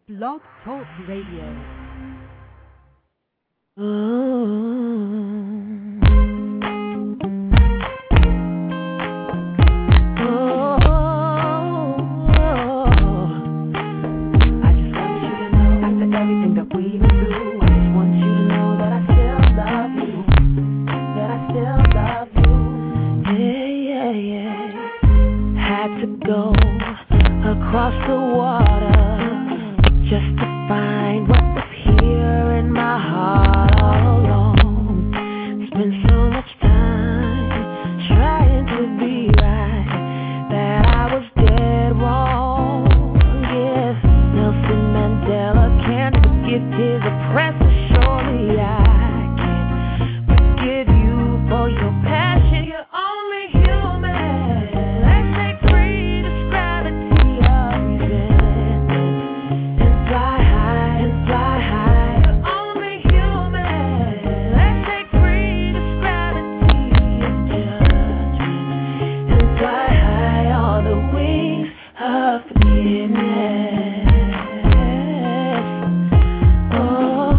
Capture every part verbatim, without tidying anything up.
Blog Talk Radio. Across the water, just to find what was here in my heart all along. Spent so much time trying to be right that I was dead wrong. Yes, Nelson Mandela can't forgive his oppressor. Surely I can't forgive you for your passion. You're only human. Let's take free this gravity of resentment and fly high and fly high. You're only human. Let's take free this gravity of judgment and fly high on the wings of forgiveness. Oh,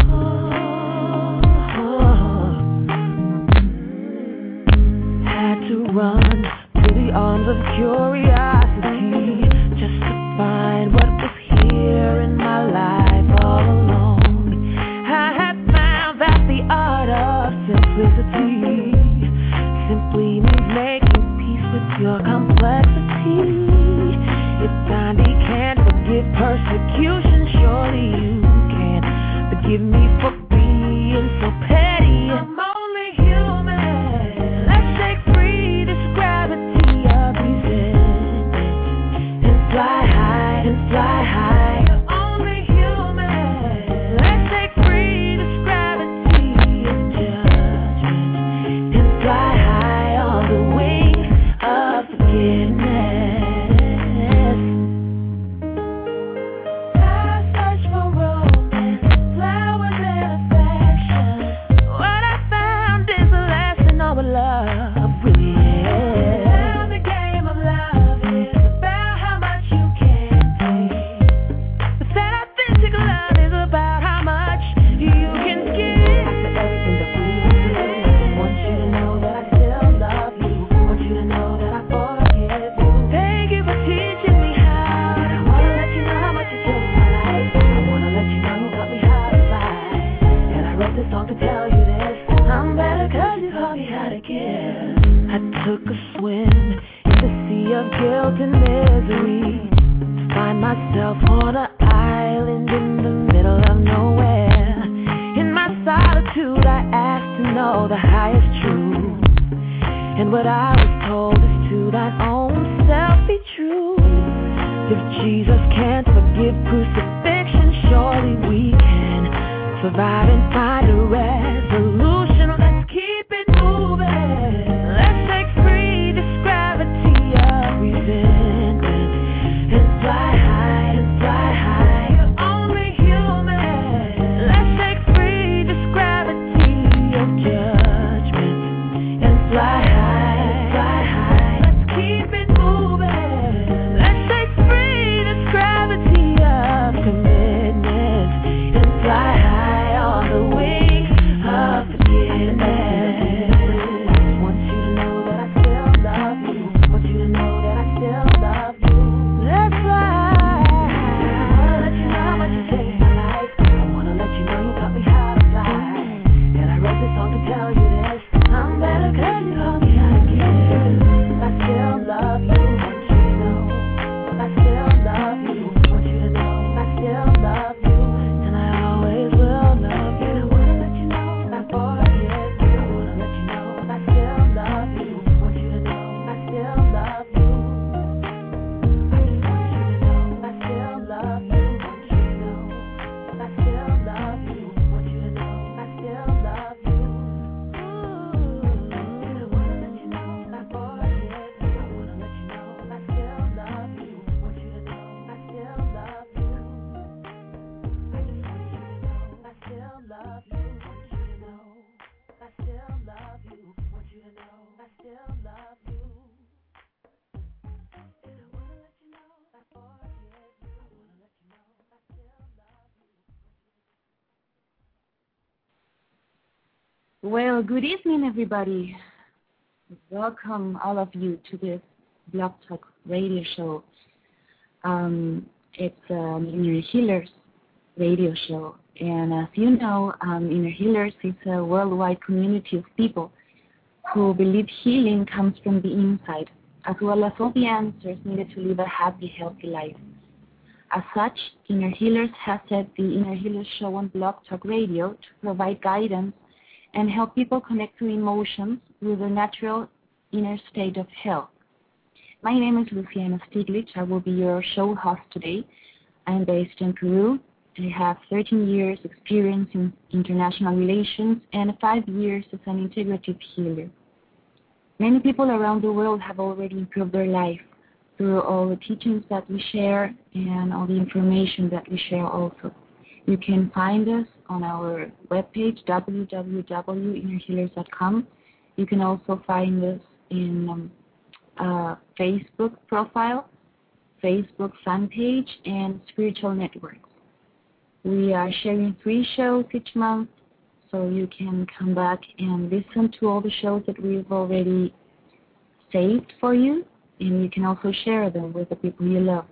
had to run to the arms of curiosity just to find what was here in my life all along. I had found that the art of simplicity simply means making peace with your complexity. If Gandhi can't forgive persecution, surely you can forgive me for being so petty. I'm only human. Let's shake free this gravity of resentment and fly high and fly high. You're only human. Let's shake free this gravity of judgment and fly high on the wings of forgiveness. I search for romance, flowers and affection. What I found is a lesson of love, really is. Now the game of love is about how much you can take. But that authentic love is about how much you can give. After everything that we've been through, want you to know that I still love you. Want you to know that I forgive you. Thank you for teaching me how. I wanna let you know how much you saved my life. I wanna let you know you taught me how to fly. And I wrote this song to tell you this. I'm better 'cause you taught me how to give. I took a swim in the sea of guilt and misery to find myself on an island in the middle of nowhere. In my solitude, I asked to know the highest truth. And what I was told is to thine own self be true. If Jesus can't forgive crucifixion, surely we can survive and find a resolution. Let's keep it moving. Let's take free this gravity of resentment and fly high and fly high. You're only human. Let's take free this gravity of judgment and fly high and fly high. Let's keep it moving. Let's take free this gravity of commitment and fly high on the wings Well, good evening, everybody. Welcome, all of you, to this Blog Talk radio show. Um, it's um, Inner Healers radio show. And as you know, um, Inner Healers is a worldwide community of people who believe healing comes from the inside, as well as all the answers needed to live a happy, healthy life. As such, Inner Healers has set the Inner Healers show on Blog Talk Radio to provide guidance and help people connect to emotions with the natural inner state of health. My name is Luciana Stiglitz. I will be your show host today. I'm based in Peru. I have thirteen years experience in international relations and five years as an integrative healer. Many people around the world have already improved their life through all the teachings that we share and all the information that we share also. You can find us on our webpage, w w w dot inner healers dot com. You can also find us in um, uh, Facebook profile, Facebook fan page, and spiritual networks. We are sharing three shows each month, so you can come back and listen to all the shows that we've already saved for you, and you can also share them with the people you love.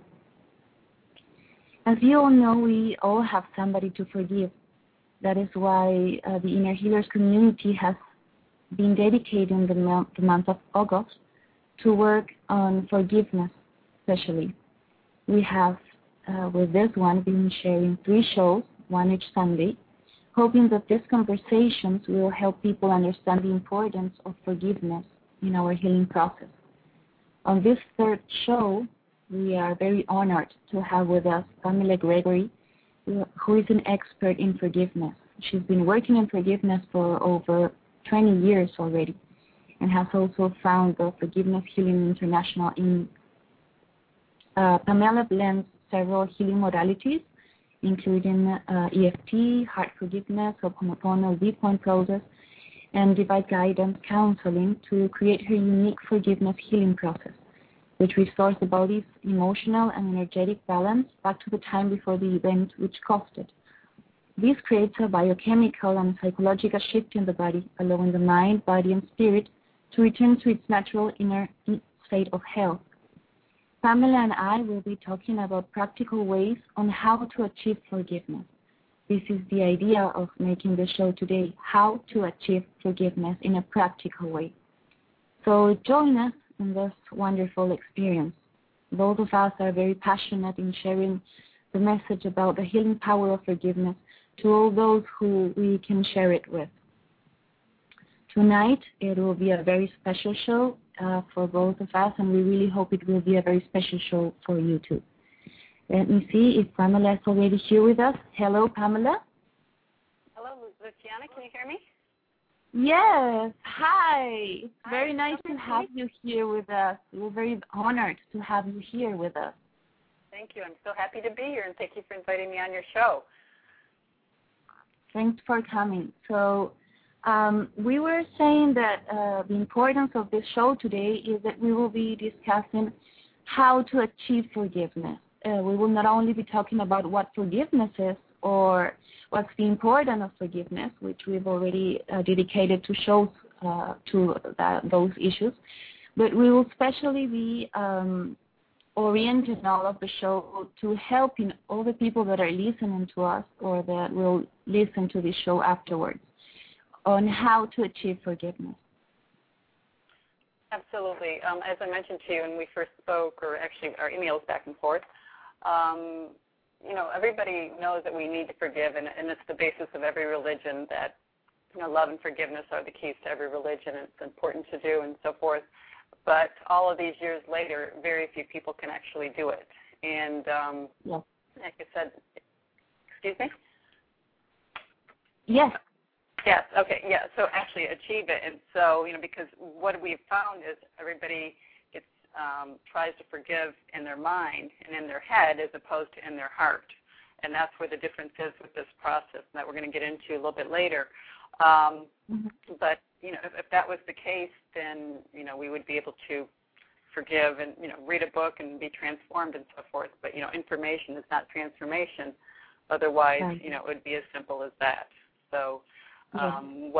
As you all know, we all have somebody to forgive. That is why uh, the Inner Healers community has been dedicating the month, the month of August to work on forgiveness, especially. We have, uh, with this one, been sharing three shows, one each Sunday, hoping that these conversations will help people understand the importance of forgiveness in our healing process. On this third show, we are very honored to have with us Pamela Gregory, who is an expert in forgiveness. She's been working in forgiveness for over twenty years already and has also founded the Forgiveness Healing International Incorporated. Uh, Pamela blends several healing modalities, including uh, E F T, heart forgiveness, Ho'oponopono, deep point process, and divine guidance counseling to create her unique forgiveness healing process, which restores the body's emotional and energetic balance back to the time before the event which caused it. This creates a biochemical and psychological shift in the body, allowing the mind, body, and spirit to return to its natural inner state of health. Pamela and I will be talking about practical ways on how to achieve forgiveness. This is the idea of making the show today, how to achieve forgiveness in a practical way. So join us in this wonderful experience. Both of us are very passionate in sharing the message about the healing power of forgiveness to all those who we can share it with. Tonight, it will be a very special show uh, for both of us, and we really hope it will be a very special show for you too. Let me see if Pamela is already here with us. Hello, Pamela. Hello, Luciana. Can you hear me? Yes. Hi. Hi. Very nice to have you here with us. We're very honored to have you here with us. Thank you. I'm so happy to be here, and thank you for inviting me on your show. Thanks for coming. So um, we were saying that uh, the importance of this show today is that we will be discussing how to achieve forgiveness. Uh, we will not only be talking about what forgiveness is or what's the importance of forgiveness, which we've already uh, dedicated to shows uh, to that, those issues, but we will especially be um, orienting all of the show to helping all the people that are listening to us or that will listen to the show afterwards on how to achieve forgiveness. Absolutely. Um, as I mentioned to you when we first spoke, or actually our emails back and forth, um, you know, everybody knows that we need to forgive, and, and it's the basis of every religion that, you know, love and forgiveness are the keys to every religion, and it's important to do and so forth. But all of these years later, very few people can actually do it. And um, yes. like I said, excuse me? Yes. Yes, okay, yeah, so actually achieve it. And so, you know, because what we've found is everybody gets, um, tries to forgive in their mind and in their head as opposed to in their heart. And that's where the difference is with this process that we're going to get into a little bit later. Um, mm-hmm. But, you know, if, if that was the case, then, you know, we would be able to forgive and, you know, read a book and be transformed and so forth. But, you know, information is not transformation. Otherwise, right. you know, it would be as simple as that. So um, yes. what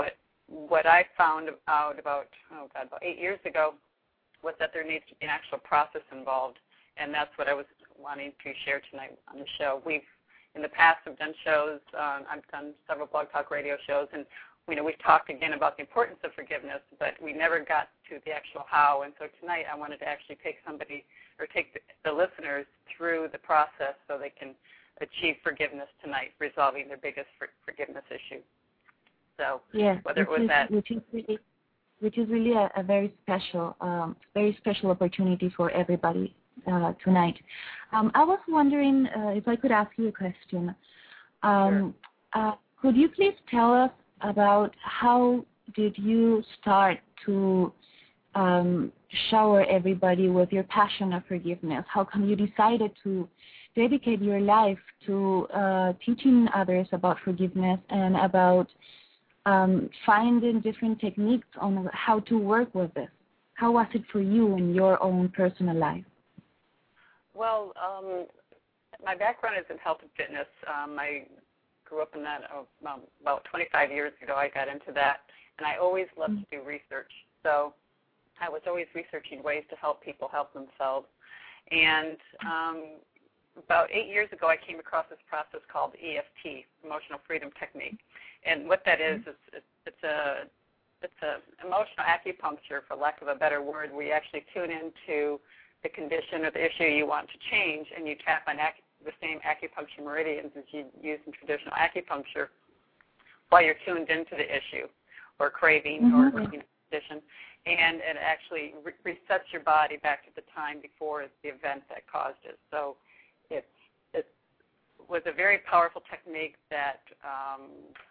what I found out about, oh God, about eight years ago was that there needs to be an actual process involved, and that's what I was wanting to share tonight on the show. We've, in the past, have done shows. Um, I've done several Blog Talk Radio shows, and you know, we've talked again about the importance of forgiveness, but we never got to the actual how. And so tonight I wanted to actually take somebody or take the, the listeners through the process so they can achieve forgiveness tonight, resolving their biggest for, forgiveness issue. So yes, whether it was is, that, which is really, which is really a, a very special, um, very special opportunity for everybody uh, tonight. Um, I was wondering uh, if I could ask you a question. Um, sure. uh, could you please tell us about how did you start to um, shower everybody with your passion of forgiveness? How come you decided to dedicate your life to uh, teaching others about forgiveness and about um, finding different techniques on how to work with this? How was it for you in your own personal life? Well, um, my background is in health and fitness. Um, I grew up in that oh, um, about twenty-five years ago. I got into that, and I always loved mm-hmm. to do research. So I was always researching ways to help people help themselves. And um, about eight years ago, I came across this process called E F T, Emotional Freedom Technique. And what that is, is it's, it's a it's a emotional acupuncture, for lack of a better word, where you actually tune into the condition or the issue you want to change, and you tap on acu- the same acupuncture meridians as you use in traditional acupuncture while you're tuned into the issue or craving mm-hmm. or you know, condition. And it actually re- resets your body back to the time before the event that caused it. So it's, it was a very powerful technique that um,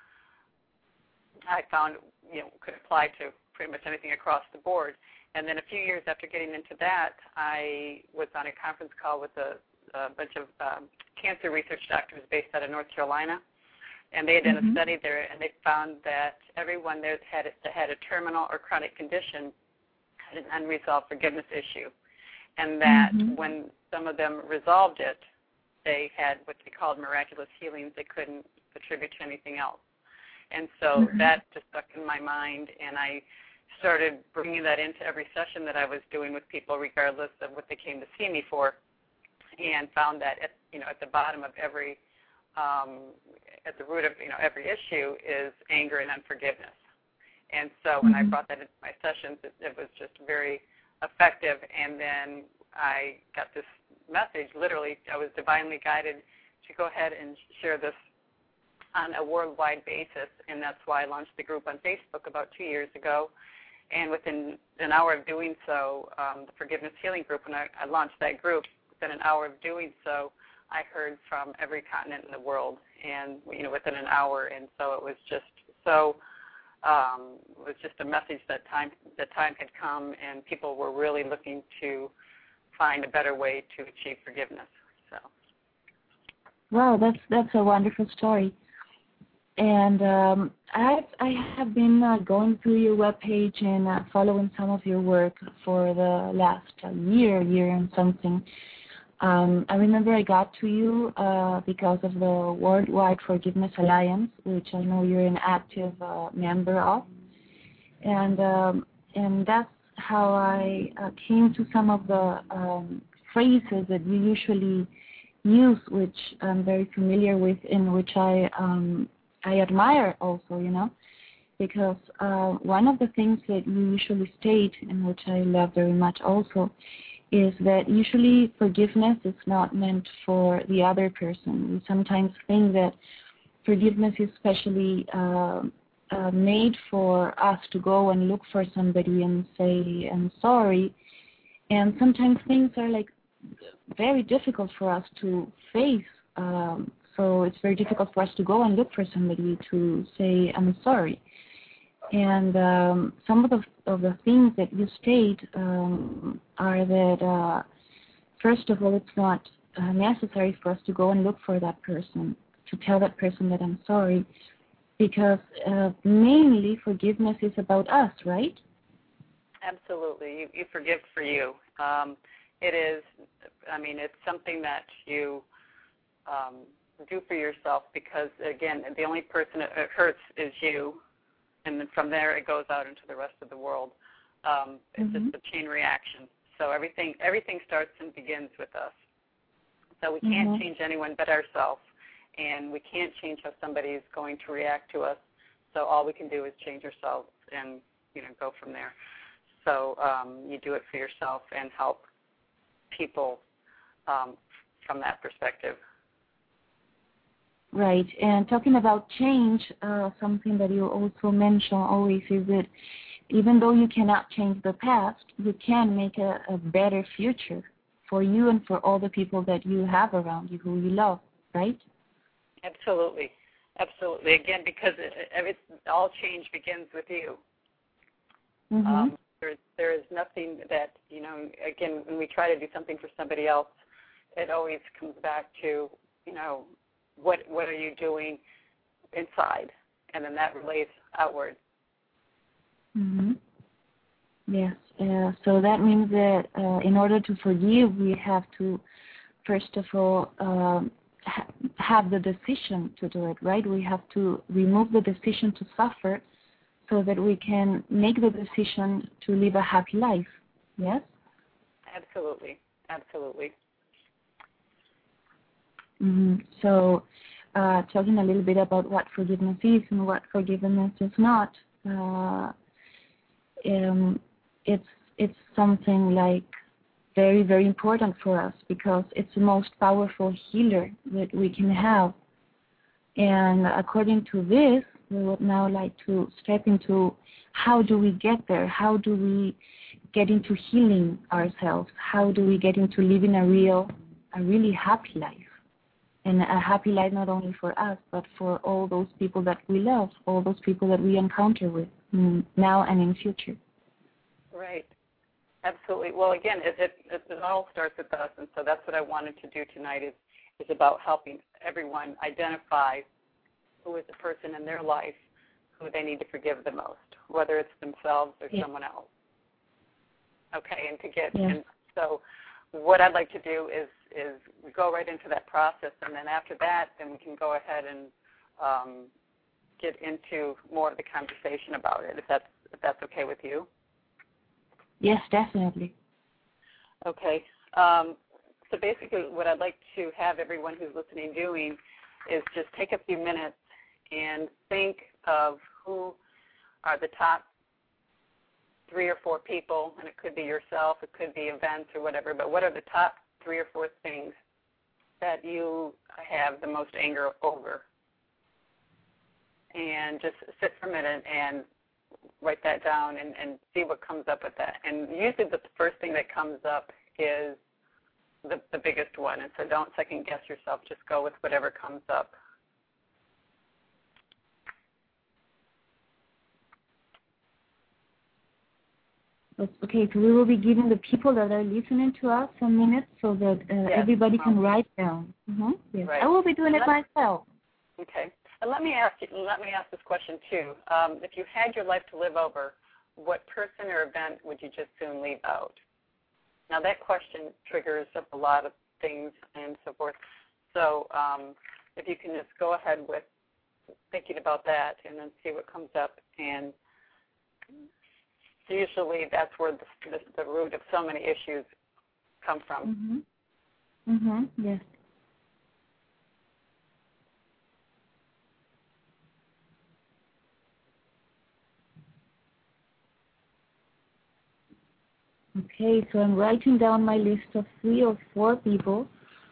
I found you know could apply to pretty much anything across the board. And then a few years after getting into that, I was on a conference call with a, a bunch of um, cancer research doctors based out of North Carolina, and they had done mm-hmm. a study there, and they found that everyone there had, that had a terminal or chronic condition had an unresolved forgiveness issue, and that mm-hmm. when some of them resolved it, they had what they called miraculous healings they couldn't attribute to anything else. And so mm-hmm. that just stuck in my mind, and I started bringing that into every session that I was doing with people, regardless of what they came to see me for, and found that at, you know at the bottom of every, um, at the root of you know every issue is anger and unforgiveness. And so when mm-hmm. I brought that into my sessions, it, it was just very effective. And then I got this message. Literally, I was divinely guided to go ahead and share this on a worldwide basis, and that's why I launched the group on Facebook about two years ago. And within an hour of doing so, um, the Forgiveness Healing Group, when I, I launched that group, within an hour of doing so, I heard from every continent in the world, and you know, within an hour. And so it was just so, um, it was just a message that time that time had come, and people were really looking to find a better way to achieve forgiveness. So. Wow, that's that's a wonderful story. And um, I've, I have been uh, going through your webpage and uh, following some of your work for the last uh, year, year and something. Um, I remember I got to you uh, because of the Worldwide Forgiveness Alliance, which I know you're an active uh, member of. And um, and that's how I uh, came to some of the um, phrases that you usually use, which I'm very familiar with, in which I um, I admire also, you know, because uh, one of the things that you usually state, and which I love very much also, is that usually forgiveness is not meant for the other person. We sometimes think that forgiveness is specially uh, uh, made for us to go and look for somebody and say, I'm sorry. And sometimes things are like very difficult for us to face. Um, so it's very difficult for us to go and look for somebody to say, I'm sorry. And um, some of the, of the things that you state um, are that, uh, first of all, it's not uh, necessary for us to go and look for that person, to tell that person that I'm sorry, because uh, mainly forgiveness is about us, right? Absolutely. You, you forgive for you. Um, it is, I mean, it's something that you um, do for yourself because, again, the only person it hurts is you. and then from there it goes out into the rest of the world. Um, it's mm-hmm. just a chain reaction. So everything everything starts and begins with us. So we can't mm-hmm. change anyone but ourselves, and we can't change how somebody is going to react to us. So all we can do is change ourselves and, you know, go from there. So um, you do it for yourself and help people um, from that perspective. Right. And talking about change, uh, something that you also mention always is that even though you cannot change the past, you can make a, a better future for you and for all the people that you have around you who you love, right? Absolutely. Absolutely. Again, because it, it, all change begins with you. Mm-hmm. Um, there, there is nothing that, you know, again, when we try to do something for somebody else, it always comes back to, you know, what what are you doing inside? And then that relates outward. Mm-hmm. Yes. Uh, so that means that uh, in order to forgive, we have to, first of all, um, ha- have the decision to do it, right? We have to remove the decision to suffer so that we can make the decision to live a happy life. Yes? Absolutely. Absolutely. Mm-hmm. So uh, talking a little bit about what forgiveness is and what forgiveness is not, uh, um, it's it's something like very, very important for us because it's the most powerful healer that we can have. And according to this, we would now like to step into how do we get there? How do we get into healing ourselves? How do we get into living a real, a really happy life? And a happy life not only for us, but for all those people that we love, all those people that we encounter with mm, now and in future. Right. Absolutely. Well, again, it, it, it all starts with us, and so that's what I wanted to do tonight is, is about helping everyone identify who is the person in their life who they need to forgive the most, whether it's themselves or yeah. someone else. Okay, and to get, yeah. and so what I'd like to do is, is go right into that process, and then after that, then we can go ahead and um, get into more of the conversation about it, if that's, if that's okay with you. Yes, definitely. Okay. Um, so basically what I'd like to have everyone who's listening doing is just take a few minutes and think of who are the top three or four people, and it could be yourself, it could be events or whatever, but what are the top three or four things that you have the most anger over? And just sit for a minute and write that down and, and see what comes up with that. And usually the first thing that comes up is the, the biggest one, and so don't second guess yourself, just go with whatever comes up. Okay, so we will be giving the people that are listening to us some minutes so that uh, yes. everybody can um, write down. Mm-hmm. Yes. Right. I will be doing it myself. Okay. And let me ask you, let me ask this question too. Um, if you had your life to live over, what person or event would you just soon leave out? Now that question triggers up a lot of things and so forth. So um, if you can just go ahead with thinking about that and then see what comes up. And usually that's where the, the, the root of so many issues come from. Mm-hmm. Mm-hmm. Yes. Okay, so I'm writing down my list of three or four people.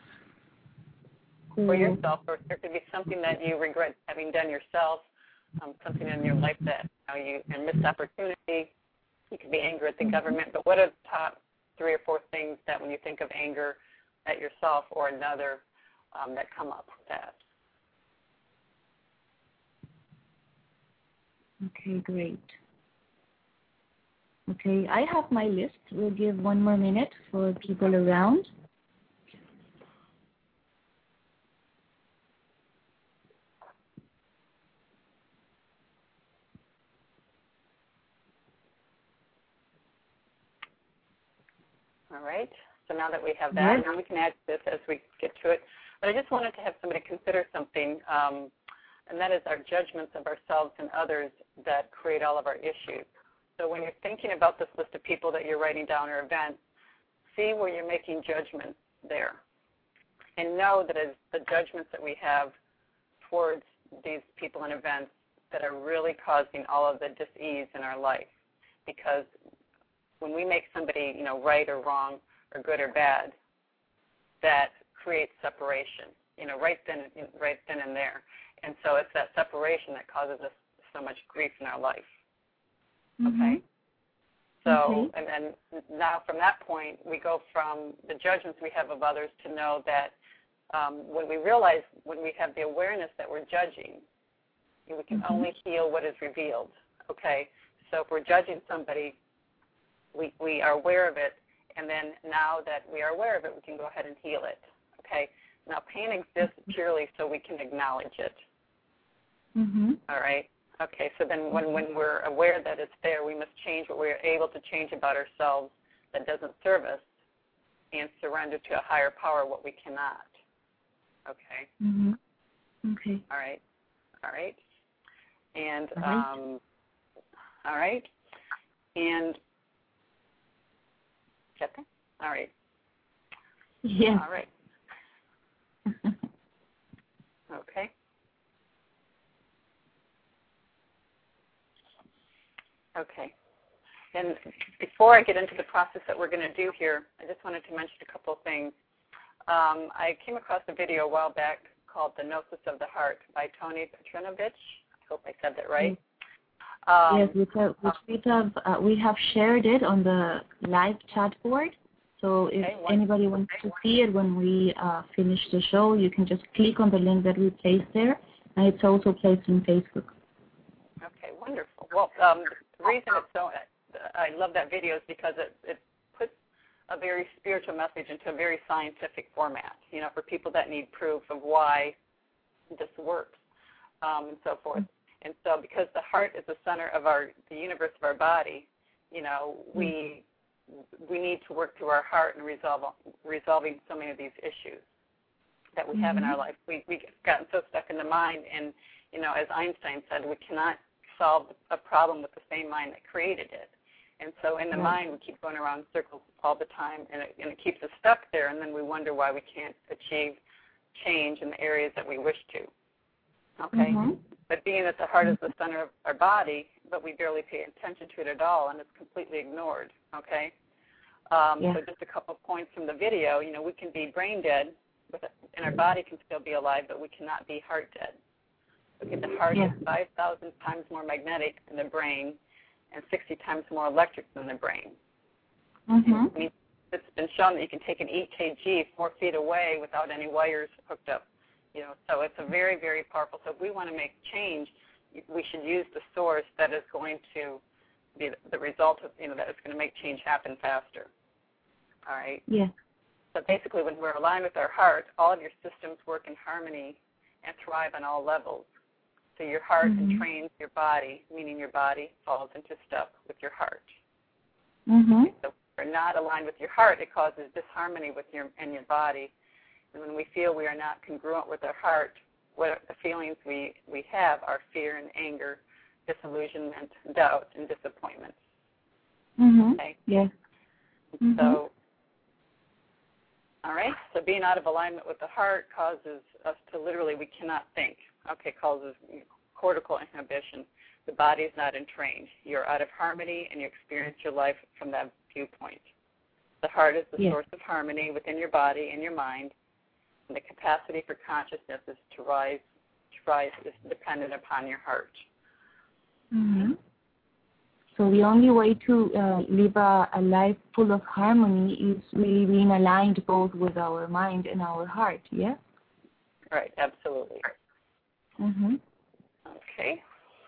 For yourself, or there could be something that you regret having done yourself, um, something in your life that you know, you and missed opportunity. You could be angry at the mm-hmm. government, but what are the top three or four things that when you think of anger at yourself or another um, that come up with that? Okay, great. Okay, I have my list. We'll give one more minute for people around. All right. So now that we have that, yes. now we can add this as we get to it. But I just wanted to have somebody consider something. Um, and that is our judgments of ourselves and others that create all of our issues. So when you're thinking about this list of people that you're writing down or events, see where you're making judgments there. And know that it's the judgments that we have towards these people and events that are really causing all of the dis-ease in our life. Because when we make somebody, you know, right or wrong or good or bad, that creates separation, you know, right then, right then and there. And so it's that separation that causes us so much grief in our life. Mm-hmm. Okay? So, okay. and then now from that point, we go from the judgments we have of others to know that um, when we realize, when we have the awareness that we're judging, we can mm-hmm. only heal what is revealed. Okay? So if we're judging somebody, we, we are aware of it, and then now that we are aware of it, we can go ahead and heal it. Okay? Now, pain exists purely so we can acknowledge it. Mm-hmm. All right? Okay, so then when, when we're aware that it's there, we must change what we're able to change about ourselves that doesn't serve us and surrender to a higher power what we cannot. Okay? Mm-hmm. Okay. All right. All right. And, all right. um, all right. And, get that? All right. Yes. All right. Okay. Okay. And before I get into the process that we're going to do here, I just wanted to mention a couple of things. Um, I came across a video a while back called The Gnosis of the Heart by Tony Petrinovich. I hope I said that right. Um, yes, we have, we, have, uh, we have shared it on the live chat board. So if okay, anybody wants to see it when we uh, finish the show, you can just click on the link that we placed there, and it's also placed on Facebook. Okay, wonderful. Well, um, the reason it's so, I love that video is because it, it puts a very spiritual message into a very scientific format, you know, for people that need proof of why this works um, and so forth. And so because the heart is the center of our, the universe of our body, you know, we we need to work through our heart and resolve resolving so many of these issues that we mm-hmm. have in our life. We we get gotten so stuck in the mind, and you know, as Einstein said, we cannot solve a problem with the same mind that created it. And so in the right. mind, we keep going around in circles all the time, and it, and it keeps us stuck there, and then we wonder why we can't achieve change in the areas that we wish to. Okay? Mm-hmm. But being that the heart is the center of our body, but we barely pay attention to it at all, and it's completely ignored, okay? Um, yeah. So just a couple of points from the video, you know, we can be brain dead, but and our body can still be alive, but we cannot be heart dead. Okay, the heart yeah. is five thousand times more magnetic than the brain and sixty times more electric than the brain. Mm-hmm. I mean, it's been shown that you can take an E K G four feet away without any wires hooked up. You know, so it's a very, very powerful. So if we want to make change, we should use the source that is going to be the result of, you know, that is going to make change happen faster. All right? Yeah. So basically, when we're aligned with our heart, all of your systems work in harmony and thrive on all levels. So your heart mm-hmm. entrains your body, meaning your body falls into step with your heart. Mm-hmm. So if you're not aligned with your heart, it causes disharmony with your and your body. And when we feel we are not congruent with our heart, what the feelings we, we have are fear and anger, disillusionment, doubt, and disappointment. Mm-hmm. Okay? Yes. Mm-hmm. So, all right, so being out of alignment with the heart causes us to literally, we cannot think. Okay, causes cortical inhibition. The body is not entrained. You're out of harmony, and you experience your life from that viewpoint. The heart is the yes. source of harmony within your body and your mind. And the capacity for consciousness is to rise, to rise is dependent upon your heart. Mm-hmm. So the only way to uh, live a, a life full of harmony is really being aligned both with our mind and our heart, yeah? Right, absolutely. Mm-hmm. Okay.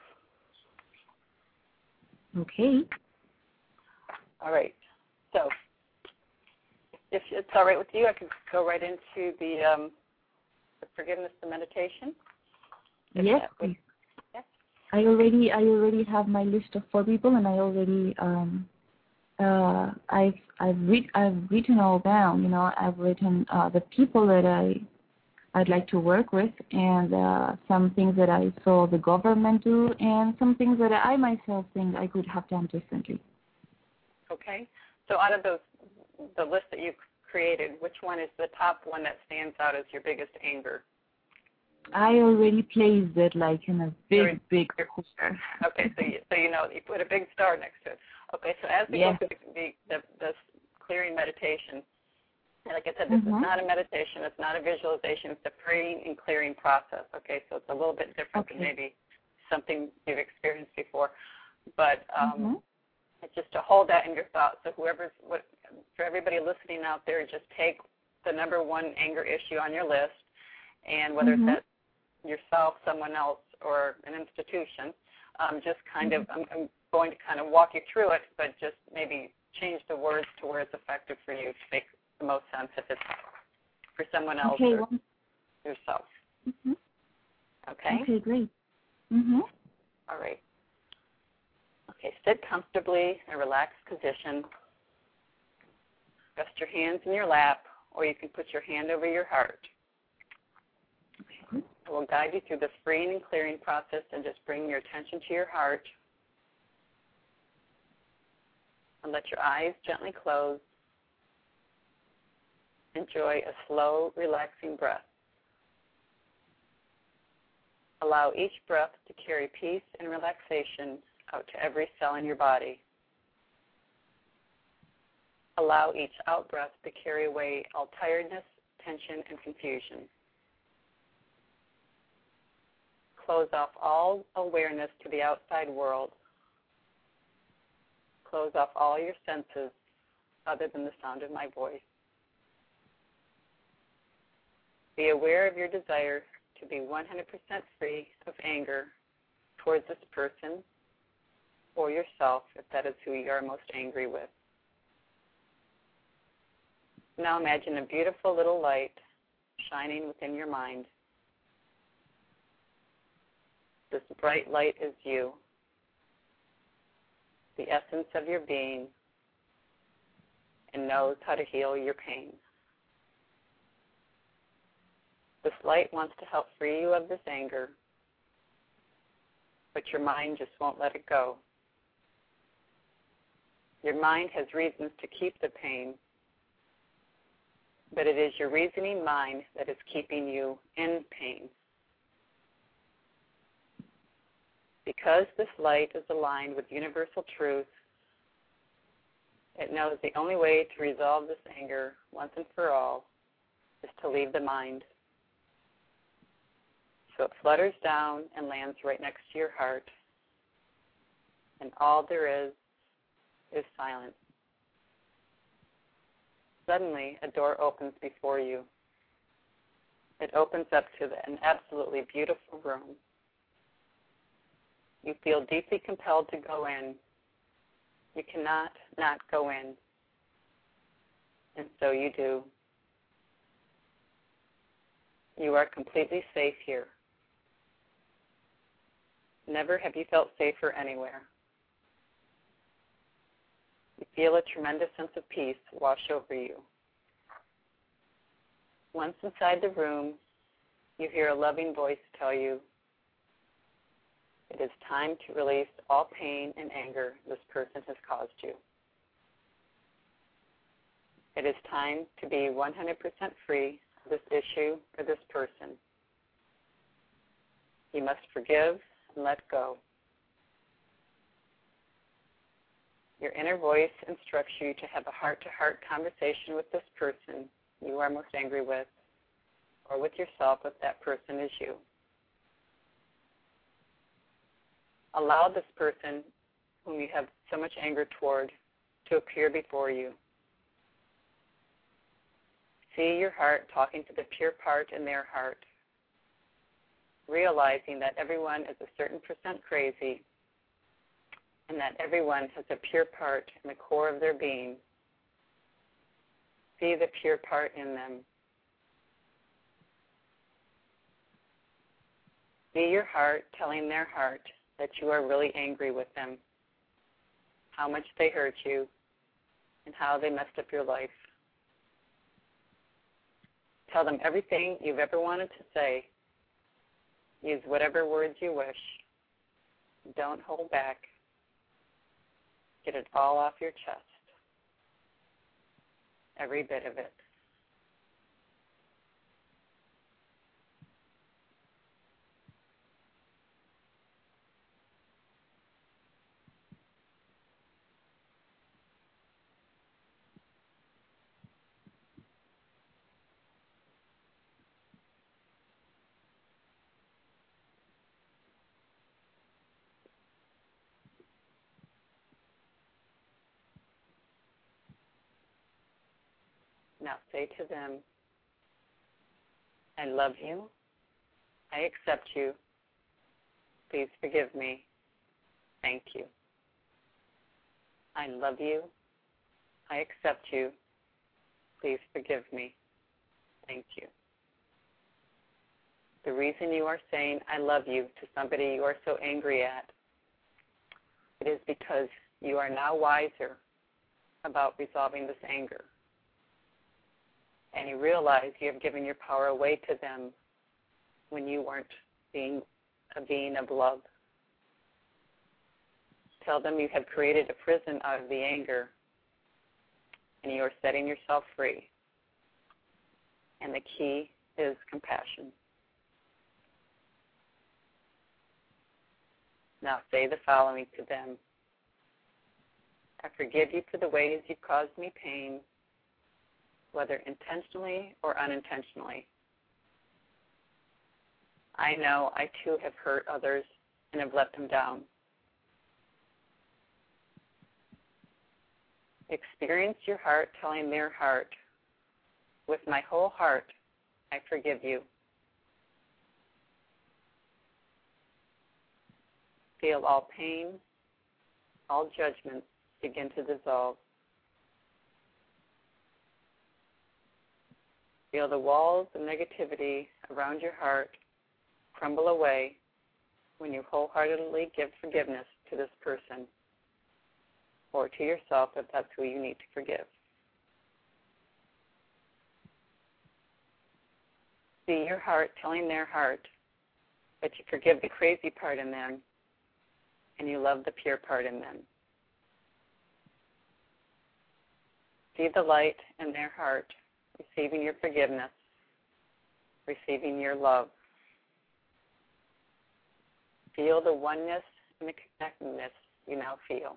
Okay. All right. So if it's all right with you, I can go right into the, um, the forgiveness, the meditation. Yes. Would, yes. I already, I already have my list of four people, and I already, um, uh, I've, I've read, I've written all down. You know, I've written uh, the people that I I'd like to work with, and uh, some things that I saw the government do, and some things that I myself think I could have done differently. Okay. So out of those, the list that you created, which one is the top one that stands out as your biggest anger? I already placed it like in a big, big corner. Okay, so you, so you know, you put a big star next to it. Okay, so as we yeah. go through the, the, the clearing meditation, like I said, this mm-hmm. is not a meditation, it's not a visualization, it's a freeing and clearing process, okay? So it's a little bit different okay. than maybe something you've experienced before. But um, mm-hmm. it's just to hold that in your thoughts. So whoever's, what, for everybody listening out there, just take the number one anger issue on your list, and whether mm-hmm. it's that yourself, someone else, or an institution, um, just kind mm-hmm. of, I'm, I'm going to kind of walk you through it, but just maybe change the words to where it's effective for you to make the most sense if it's for someone else okay, or well, yourself. Mm-hmm. Okay? Okay, great. Mm-hmm. All right. Okay, sit comfortably in a relaxed position. Rest your hands in your lap, or you can put your hand over your heart. Okay. I will guide you through this freeing and clearing process, and just bring your attention to your heart. And let your eyes gently close. Enjoy a slow, relaxing breath. Allow each breath to carry peace and relaxation out to every cell in your body. Allow each out-breath to carry away all tiredness, tension, and confusion. Close off all awareness to the outside world. Close off all your senses other than the sound of my voice. Be aware of your desire to be one hundred percent free of anger towards this person or yourself, if that is who you are most angry with. Now imagine a beautiful little light shining within your mind. This bright light is you, the essence of your being, and knows how to heal your pain. This light wants to help free you of this anger, but your mind just won't let it go. Your mind has reasons to keep the pain, but it is your reasoning mind that is keeping you in pain. Because this light is aligned with universal truth, it knows the only way to resolve this anger once and for all is to leave the mind. So it flutters down and lands right next to your heart, and all there is is silence. Suddenly, a door opens before you. It opens up to an absolutely beautiful room. You feel deeply compelled to go in. You cannot not go in. And so you do. You are completely safe here. Never have you felt safer anywhere. You feel a tremendous sense of peace wash over you. Once inside the room, you hear a loving voice tell you, it is time to release all pain and anger this person has caused you. It is time to be one hundred percent free of this issue or this person. You must forgive and let go. Your inner voice instructs you to have a heart-to-heart conversation with this person you are most angry with, or with yourself if that person is you. Allow this person whom you have so much anger toward to appear before you. See your heart talking to the pure part in their heart, realizing that everyone is a certain percent crazy and that everyone has a pure part in the core of their being. See the pure part in them. See your heart telling their heart that you are really angry with them, how much they hurt you, and how they messed up your life. Tell them everything you've ever wanted to say. Use whatever words you wish. Don't hold back. Get it all off your chest. Every bit of it. Now say to them, I love you. I accept you. Please forgive me. Thank you. I love you. I accept you. Please forgive me. Thank you. The reason you are saying I love you to somebody you are so angry at, it is because you are now wiser about resolving this anger. And you realize you have given your power away to them when you weren't being a being of love. Tell them you have created a prison out of the anger, and you are setting yourself free. And the key is compassion. Now say the following to them. I forgive you for the ways you've caused me pain, whether intentionally or unintentionally. I know I too have hurt others and have let them down. Experience your heart telling their heart, with my whole heart, I forgive you. Feel all pain, all judgments begin to dissolve. Feel the walls of negativity around your heart crumble away when you wholeheartedly give forgiveness to this person, or to yourself if that's who you need to forgive. See your heart telling their heart that you forgive the crazy part in them and you love the pure part in them. See the light in their heart, receiving your forgiveness, receiving your love. Feel the oneness and the connectedness you now feel.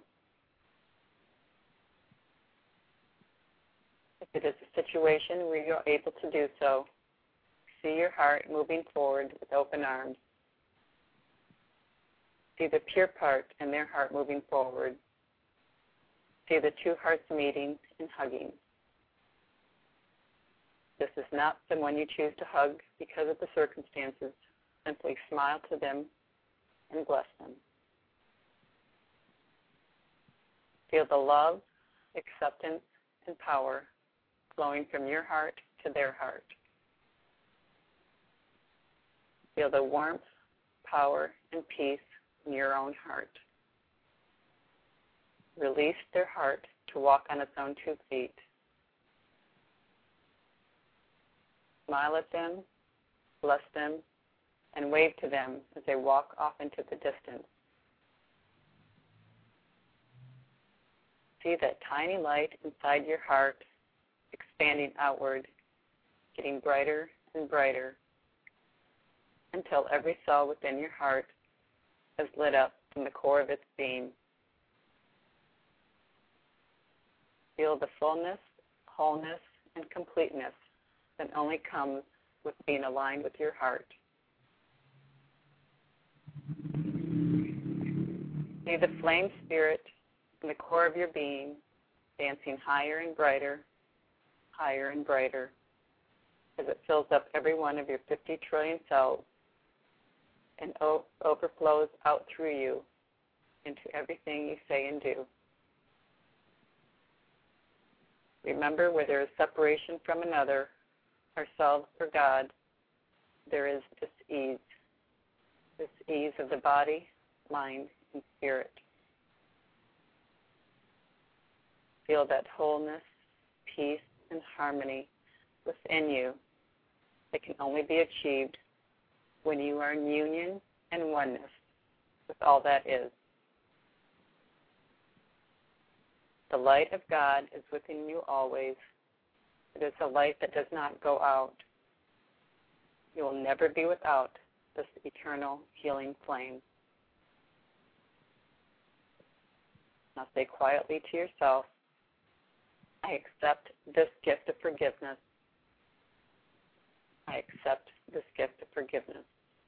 If it is a situation where you're able to do so, see your heart moving forward with open arms. See the pure part in their heart moving forward. See the two hearts meeting and hugging. This is not someone you choose to hug because of the circumstances. Simply smile to them and bless them. Feel the love, acceptance, and power flowing from your heart to their heart. Feel the warmth, power, and peace in your own heart. Release their heart to walk on its own two feet. Smile at them, bless them, and wave to them as they walk off into the distance. See that tiny light inside your heart expanding outward, getting brighter and brighter, until every cell within your heart is lit up from the core of its being. Feel the fullness, wholeness, and completeness that only comes with being aligned with your heart. See the flame spirit in the core of your being dancing higher and brighter, higher and brighter, as it fills up every one of your fifty trillion cells and o- overflows out through you into everything you say and do. Remember, where there is separation from another, ourselves or God, there is this ease, this ease of the body, mind, and spirit. Feel that wholeness, peace, and harmony within you It can only be achieved when you are in union and oneness with all that is. The light of God is within you always. It is a light that does not go out. You will never be without this eternal healing flame. Now say quietly to yourself, I accept this gift of forgiveness. I accept this gift of forgiveness.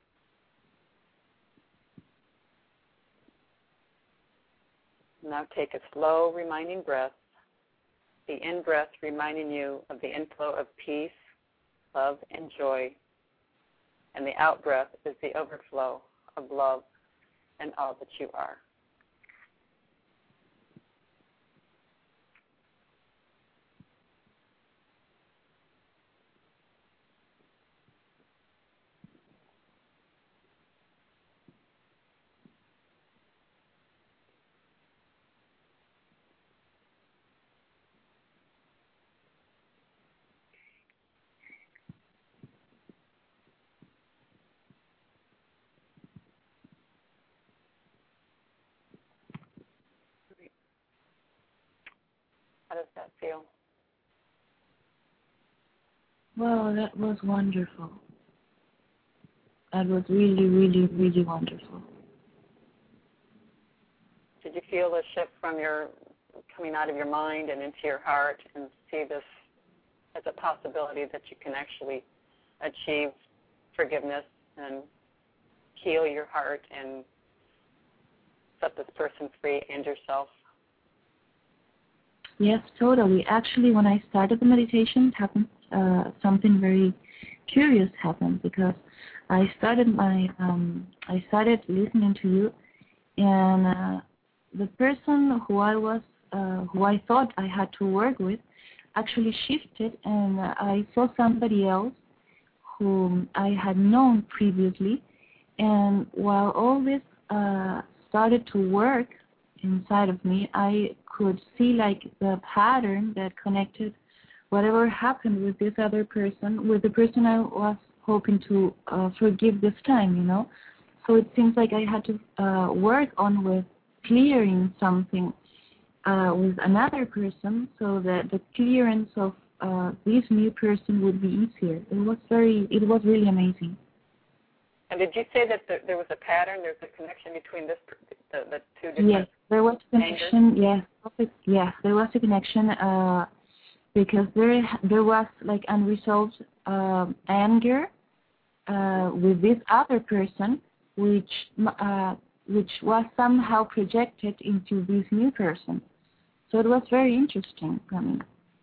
Now take a slow, reminding breath. The in-breath reminding you of the inflow of peace, love, and joy. And the out-breath is the overflow of love and all that you are. How does that feel? Well, that was wonderful. That was really, really, really wonderful. Did you feel a shift from your coming out of your mind and into your heart, and see this as a possibility that you can actually achieve forgiveness and heal your heart and set this person free and yourself? Yes, totally. Actually, when I started the meditation, it happened, uh, something very curious happened, because I started my, um, I started listening to you, and uh, the person who I was, uh, who I thought I had to work with, actually shifted, and uh, I saw somebody else whom I had known previously, and while all this uh, started to work inside of me, I could see like the pattern that connected whatever happened with this other person, with the person I was hoping to uh, forgive this time, you know. So it seems like I had to uh, work on with clearing something uh, with another person, so that the clearance of uh, this new person would be easier. It was very, it was really amazing. And did you say that there, there was a pattern, there's a connection between this, the, the two different Yes, there was a connection, yes, yes, there was a connection, uh, because there there was like unresolved uh, anger uh, with this other person, which uh, which was somehow projected into this new person. So it was very interesting for me.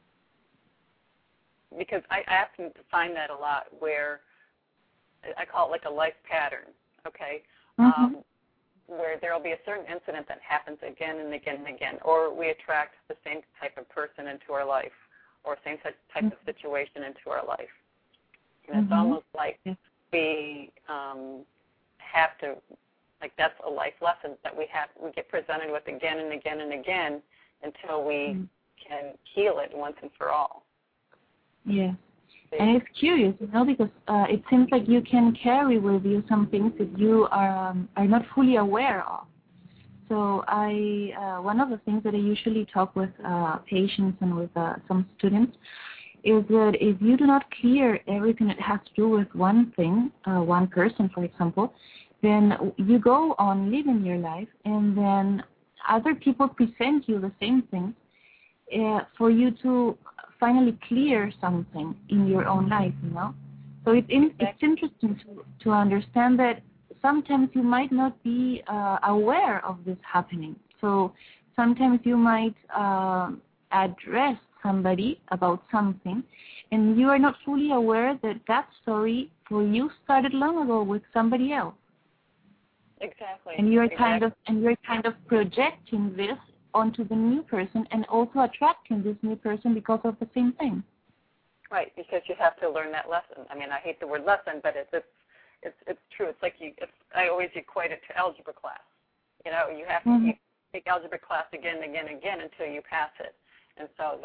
Because I often find that a lot, where I call it like a life pattern, okay? Mm-hmm. Um, where there will be a certain incident that happens again and again and again, or we attract the same type of person into our life, or same type mm-hmm. of situation into our life. And mm-hmm. it's almost like yes. we um, have to, like that's a life lesson that we have, we get presented with again and again and again until we mm-hmm. can heal it once and for all. Yes. And it's curious, you know, because uh, it seems like you can carry with you some things that you are um, are not fully aware of. So I, uh, one of the things that I usually talk with uh, patients and with uh, some students is that if you do not clear everything that has to do with one thing, uh, one person, for example, then you go on living your life, and then other people present you the same thing uh, for you to finally clear something in your own life, you know. So it, in, it's interesting to, to understand that sometimes you might not be uh, aware of this happening. So sometimes you might uh, address somebody about something, and you are not fully aware that that story for you started long ago with somebody else. Exactly. And you're exactly. kind of and you're kind of projecting this onto the new person, and also attracting this new person because of the same thing. Right, because you have to learn that lesson. I mean, I hate the word lesson, but it's it's it's, it's true. It's like you. It's, I always equate it to algebra class. You know, you have to mm-hmm. you take algebra class again and again and again until you pass it. And so that's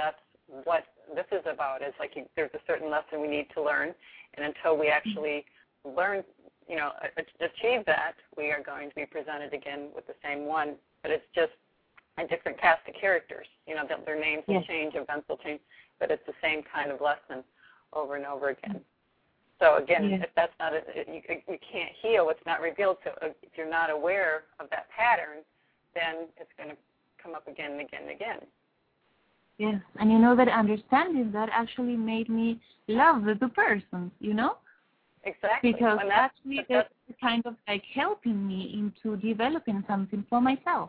what this is about. Is like you, there's a certain lesson we need to learn, and until we actually learn, you know, achieve that, we are going to be presented again with the same one, but it's just a different cast of characters. You know, their names will yes. change, events will change, but it's the same kind of lesson over and over again. So again, yes. if that's not, a, you, you can't heal what's not revealed. So if you're not aware of that pattern, then it's going to come up again and again and again. Yes, and you know that understanding that actually made me love the two persons, you know? Exactly. Because that's, actually that's, that's kind of like helping me into developing something for myself.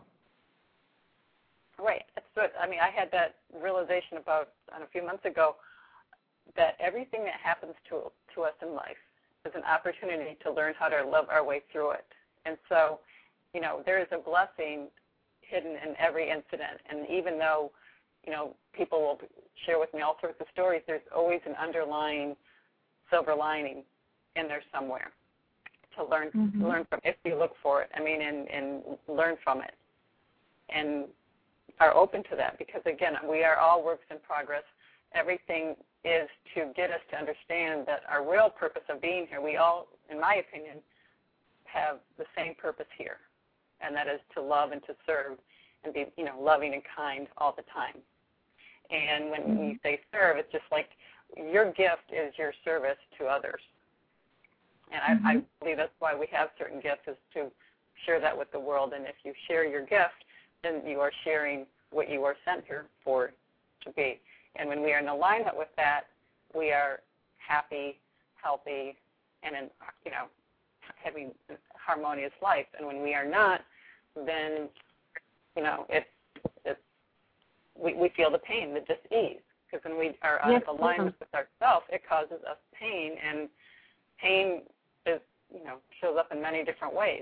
Right. That's what, I mean, I had that realization about a few months ago that everything that happens to to us in life is an opportunity to learn how to love our way through it. And so, you know, there is a blessing hidden in every incident. And even though, you know, people will share with me all sorts of stories, there's always an underlying silver lining in there somewhere to learn mm-hmm. learn from if you look for it. I mean, and, and learn from it. And are open to that, because again, we are all works in progress. Everything is to get us to understand that our real purpose of being here, we all, in my opinion, have the same purpose here, and that is to love and to serve and be, you know, loving and kind all the time. And when mm-hmm. you say serve, it's just like your gift is your service to others. And mm-hmm. I, I believe that's why we have certain gifts, is to share that with the world. And if you share your gift, then you are sharing what you are sent here for to be. And when we are in alignment with that, we are happy, healthy, and in, you know, having a harmonious life. And when we are not, then, you know, it's it's we, we feel the pain, the dis-ease. Because when we are out yes, of alignment with ourselves, it causes us pain, and pain is, you know, shows up in many different ways.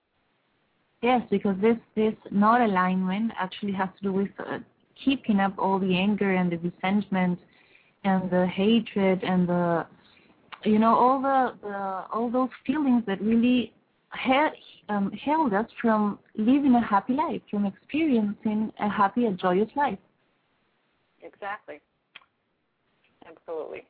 Yes, because this, this not alignment actually has to do with uh, keeping up all the anger and the resentment and the hatred and the, you know, all the, the all those feelings that really ha- um, held us from living a happy life, from experiencing a happy and joyous life. Exactly. Absolutely.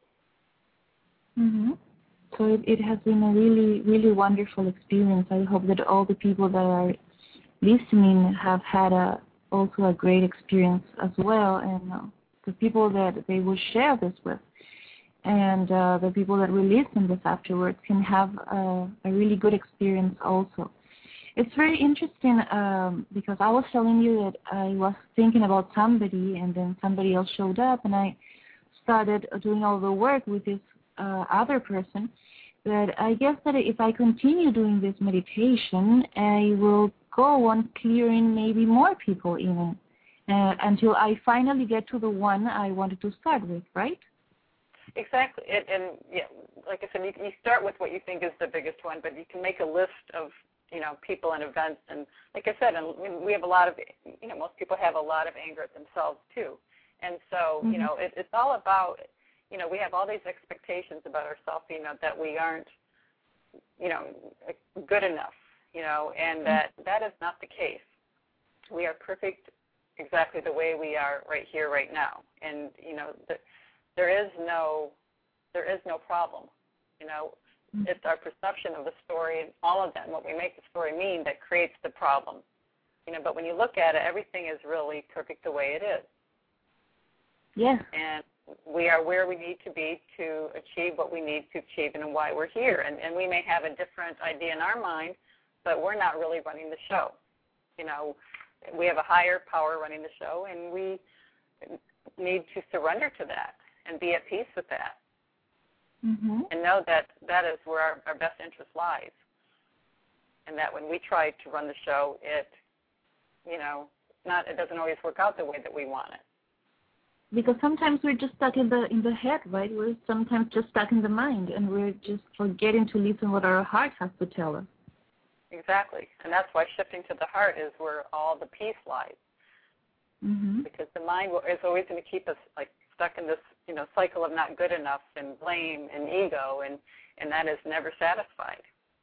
Mm-hmm. So it, it has been a really, really wonderful experience. I hope that all the people that are listening have had a, also a great experience as well, and uh, the people that they will share this with, and uh, the people that will listen this afterwards can have a, a really good experience also. It's very interesting um, because I was telling you that I was thinking about somebody, and then somebody else showed up, and I started doing all the work with this uh, other person. That I guess that if I continue doing this meditation, I will go on clearing maybe more people even uh, until I finally get to the one I wanted to start with, right? Exactly. It, and yeah, like I said, you, you start with what you think is the biggest one, but you can make a list of, you know, people and events. And like I said, and we have a lot of, you know, most people have a lot of anger at themselves too. And so, mm-hmm. you know, it, it's all about, you know, we have all these expectations about ourselves, you know, that we aren't, you know, good enough, you know, and that that is not the case. We are perfect exactly the way we are right here, right now. And, you know, the, there is no, there is no problem, you know. It's our perception of the story and all of that, and what we make the story mean, that creates the problem, you know. But when you look at it, everything is really perfect the way it is. Yeah. And we are where we need to be to achieve what we need to achieve and why we're here. And, and we may have a different idea in our mind, but we're not really running the show. You know, we have a higher power running the show, and we need to surrender to that and be at peace with that. Mm-hmm. And know that that is where our, our best interest lies. And that when we try to run the show, it, you know, not it doesn't always work out the way that we want it. Because sometimes we're just stuck in the in the head, right? We're sometimes just stuck in the mind, and we're just forgetting to listen what our heart has to tell us. Exactly, and that's why shifting to the heart is where all the peace lies. Mm-hmm. Because the mind is always going to keep us like stuck in this, you know, cycle of not good enough and blame and ego, and, and that is never satisfied.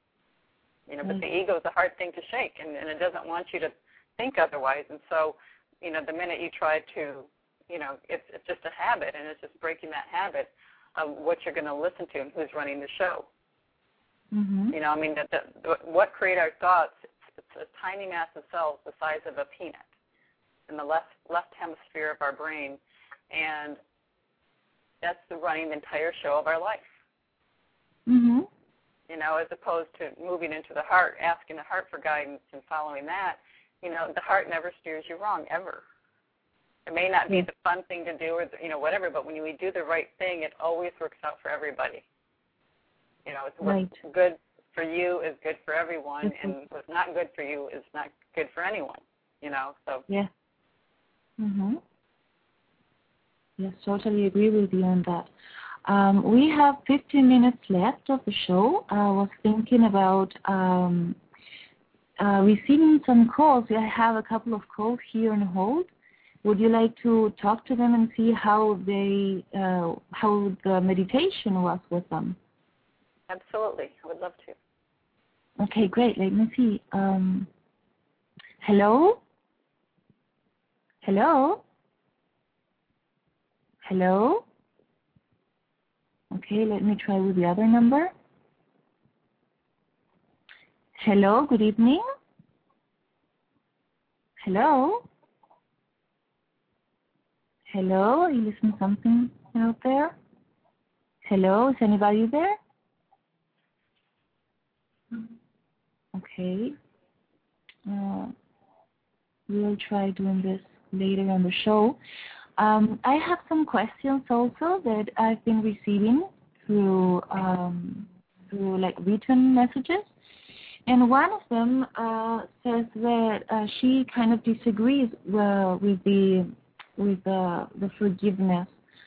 You know, mm-hmm. but the ego is a hard thing to shake, and, and it doesn't want you to think otherwise. And so, you know, the minute you try to you know, it's, it's just a habit, and it's just breaking that habit of what you're going to listen to and who's running the show. Mm-hmm. You know, I mean, the, the, what create our thoughts, it's, it's a tiny mass of cells the size of a peanut in the left, left hemisphere of our brain, and that's the running the entire show of our life. Mm-hmm. You know, as opposed to moving into the heart, asking the heart for guidance and following that. You know, the heart never steers you wrong, ever. It may not be the fun thing to do or, the, you know, whatever, but when we do the right thing, it always works out for everybody. You know, it's what's right. good for you is good for everyone, mm-hmm. and what's not good for you is not good for anyone, you know, so. Yeah. Mm-hmm. Yes, totally agree with you on that. Um, we have fifteen minutes left of the show. I was thinking about um, uh, receiving some calls. I have a couple of calls here on hold. Would you like to talk to them and see how they, uh, how the meditation was with them? Absolutely. I would love to. Okay, great. Let me see. Um, hello? Hello? Hello? Okay, let me try with the other number. Hello, good evening. Hello? Hello, are you listening to something out there? Hello, is anybody there? Okay. Uh, we'll try doing this later on the show. Um, I have some questions also that I've been receiving through um, through like written messages, and one of them uh, says that uh, she kind of disagrees uh, with the with the the forgiveness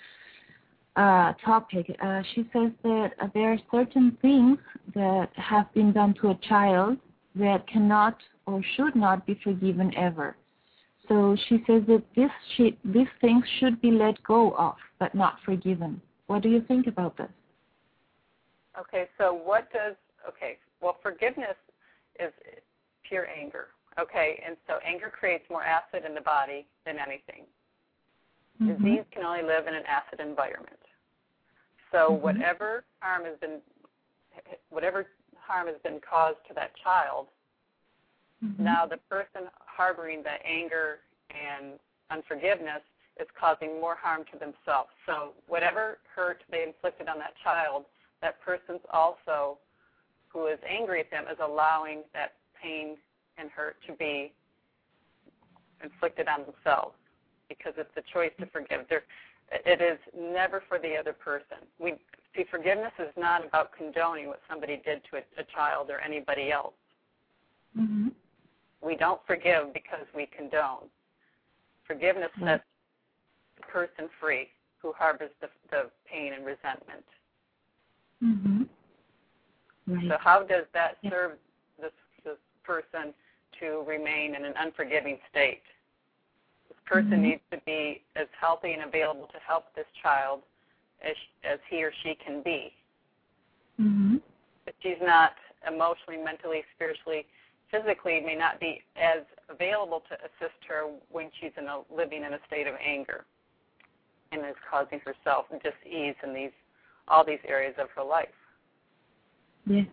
uh, topic. Uh, she says that uh, there are certain things that have been done to a child that cannot or should not be forgiven ever. So she says that this she, these things should be let go of, but not forgiven. What do you think about this? Okay, so what does, okay, well, forgiveness is pure anger, okay? And so anger creates more acid in the body than anything. Mm-hmm. Disease can only live in an acid environment. So mm-hmm. whatever harm has been, whatever harm has been caused to that child, mm-hmm. now the person harboring that anger and unforgiveness is causing more harm to themselves. So whatever hurt they inflicted on that child, that person's also, who is angry at them, is allowing that pain and hurt to be inflicted on themselves because it's the choice to forgive. There, it is never for the other person. We see, forgiveness is not about condoning what somebody did to a, a child or anybody else. Mm-hmm. We don't forgive because we condone. Forgiveness mm-hmm. sets the person free who harbors the, the pain and resentment. Mm-hmm. Right. So how does that yeah. serve this, this person to remain in an unforgiving state? This person mm-hmm. needs to be as healthy and available to help this child as, as he or she can be. Mm-hmm. If she's not emotionally, mentally, spiritually, physically, may not be as available to assist her when she's in a, living in a state of anger and is causing herself dis-ease in these all these areas of her life. Yes.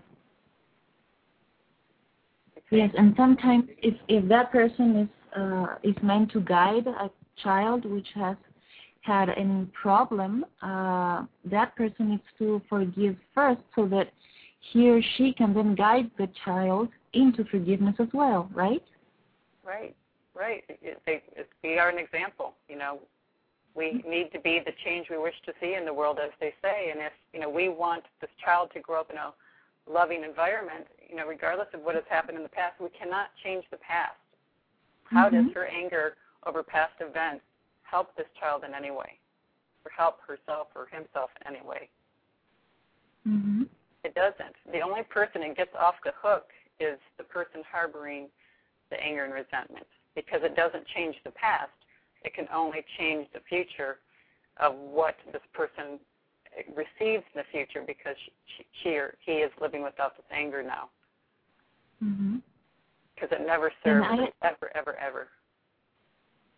Yes, and sometimes if, if that person is uh, is meant to guide a child which has had any problem, uh, that person needs to forgive first so that he or she can then guide the child into forgiveness as well, right? Right, right. It, it, it, we are an example, you know. We need to be the change we wish to see in the world, as they say. And if, you know, we want this child to grow up in a loving environment, you know, regardless of what has happened in the past, we cannot change the past. How mm-hmm. does her anger over past events help this child in any way, or help herself or himself in any way? Mm-hmm. It doesn't. The only person that gets off the hook is the person harboring the anger and resentment, because it doesn't change the past. It can only change the future of what this person receives in the future, because she, she or he is living without this anger now. Mm-hmm. Because it never serves I, ever, ever, ever. Yes.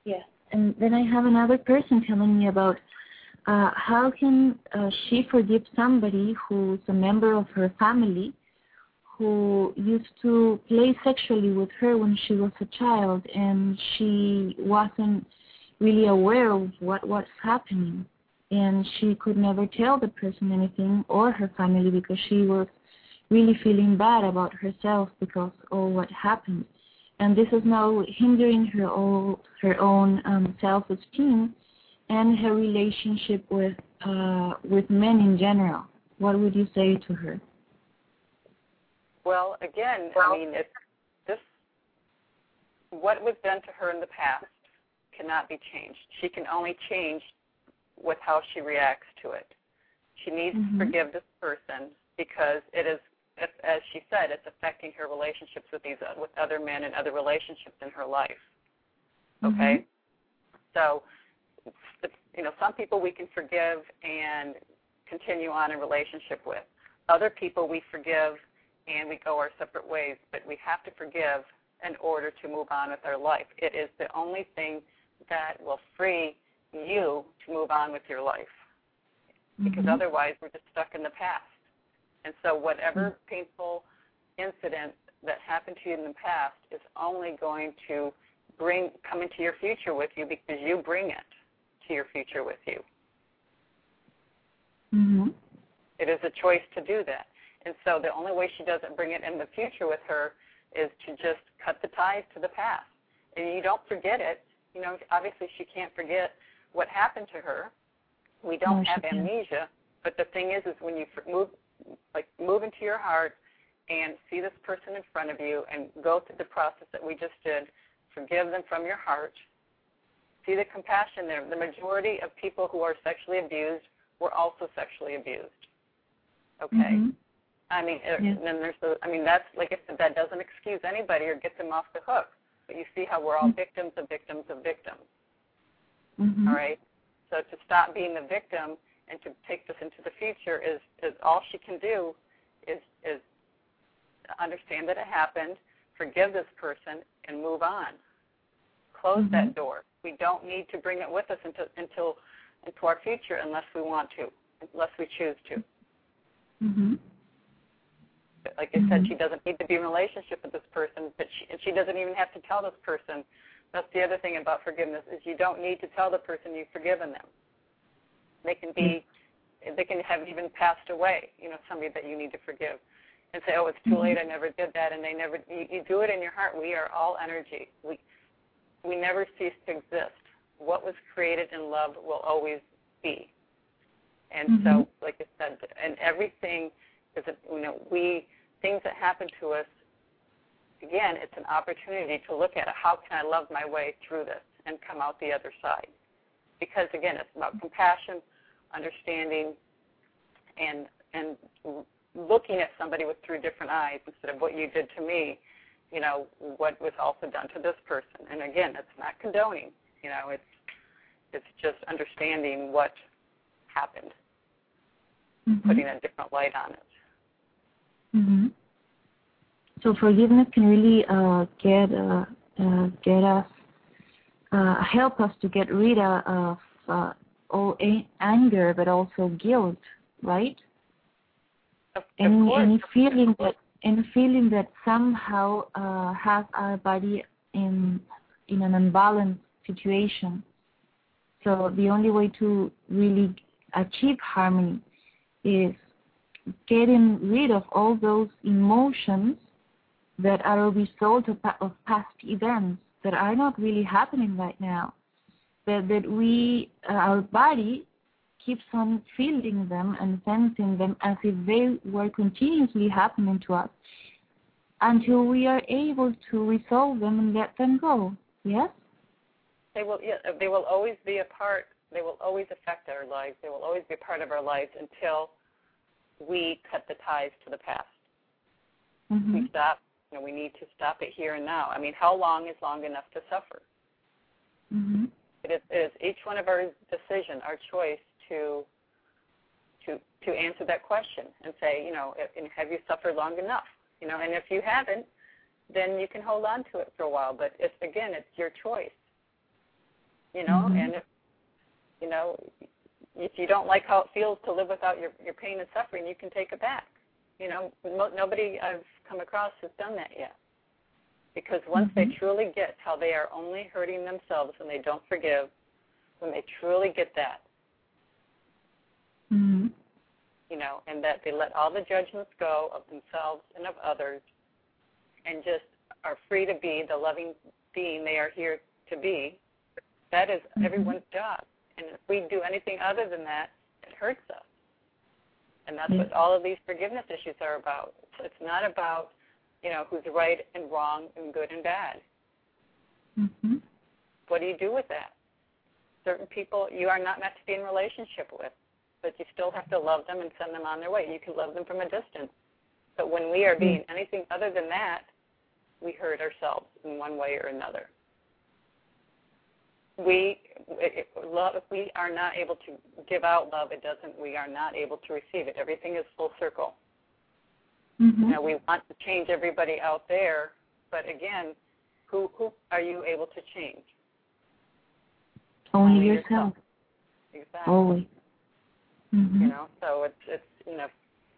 and then I have another person telling me about uh, how can uh, she forgive somebody who's a member of her family who used to play sexually with her when she was a child, and she wasn't really aware of what was happening, and she could never tell the person anything or her family because she was really feeling bad about herself because of what happened. And this is now hindering her, all, her own um, self-esteem and her relationship with uh, with men in general. What would you say to her? Well, again, I mean, it's this, what was done to her in the past cannot be changed. She can only change with how she reacts to it. She needs mm-hmm. to forgive this person because it is, as she said, it's affecting her relationships with these with other men and other relationships in her life. Okay? Mm-hmm. So, you know, some people we can forgive and continue on a relationship with. Other people we forgive and we go our separate ways, but we have to forgive in order to move on with our life. It is the only thing that will free you to move on with your life, because mm-hmm. otherwise we're just stuck in the past. And so whatever mm-hmm. painful incident that happened to you in the past is only going to bring come into your future with you because you bring it to your future with you. Mm-hmm. It is a choice to do that. And so the only way she doesn't bring it in the future with her is to just cut the ties to the past. And you don't forget it. You know, obviously she can't forget what happened to her. We don't no, have amnesia. But the thing is, is when you move, like move into your heart and see this person in front of you and go through the process that we just did, forgive them from your heart, see the compassion there. The majority of people who are sexually abused were also sexually abused. Okay? Mm-hmm. I mean, yeah. and then there's the, I mean, that's, like I said, that doesn't excuse anybody or get them off the hook. But you see how we're all mm-hmm. victims of victims of victims. Mm-hmm. All right? So to stop being the victim and to take this into the future is, is all she can do is, is understand that it happened, forgive this person, and move on. Close mm-hmm. that door. We don't need to bring it with us until, until into our future unless we want to, unless we choose to. Mm-hmm. Like I mm-hmm. said, she doesn't need to be in a relationship with this person, but she, and she doesn't even have to tell this person. That's the other thing about forgiveness is you don't need to tell the person you've forgiven them. They can be, mm-hmm. they can have even passed away, you know, somebody that you need to forgive, and say, oh, it's too mm-hmm. late, I never did that, and they never, you, you do it in your heart. We are all energy. We, we never cease to exist. What was created in love will always be. And mm-hmm. so, like I said, and everything is, a, you know, we, things that happen to us, again, it's an opportunity to look at it. How can I love my way through this and come out the other side? Because, again, it's about compassion, understanding, and and looking at somebody with through different eyes instead of what you did to me, you know, what was also done to this person. And, again, it's not condoning. You know, it's it's just understanding what happened, mm-hmm. putting a different light on it. Mm-hmm. So forgiveness can really uh, get uh, uh, get us uh, help us to get rid of uh, all a- anger, but also guilt, right? Of, any of any feeling that any feeling that somehow uh, has our body in in an imbalanced situation. So the only way to really achieve harmony is getting rid of all those emotions that are a result of, of past events that are not really happening right now, that, that we, uh, our body keeps on feeling them and sensing them as if they were continuously happening to us until we are able to resolve them and let them go. Yes? They will, yeah, they will always be a part, they will always affect our lives. They will always be a part of our lives until we cut the ties to the past. Mm-hmm. We stop, you know, we need to stop it here and now. I mean, how long is long enough to suffer? Mm-hmm. It is, it is each one of our decision, our choice to to to answer that question and say, you know, have you suffered long enough? You know, and if you haven't, then you can hold on to it for a while. But it's, again, it's your choice. you know, Mm-hmm. and if, you know, if you don't like how it feels to live without your, your pain and suffering, you can take it back. You know, mo- nobody I've come across has done that yet. Because once mm-hmm. they truly get how they are only hurting themselves and they don't forgive, when they truly get that, Mm-hmm. you know, and that they let all the judgments go of themselves and of others and just are free to be the loving being they are here to be, that is mm-hmm. everyone's job. And if we do anything other than that, it hurts us. And that's yes. what all of these forgiveness issues are about. It's not about, you know, who's right and wrong and good and bad. Mm-hmm. What do you do with that? Certain people you are not meant to be in relationship with, but you still have to love them and send them on their way. You can love them from a distance. But when we are being anything other than that, we hurt ourselves in one way or another. We, it, love, if we are not able to give out love, it doesn't, we are not able to receive it. Everything is full circle. Mm-hmm. Now, we want to change everybody out there, but again, who who are you able to change? Only, Only yourself. yourself. Exactly. Always. Mm-hmm. You know, so it's, it's, you know,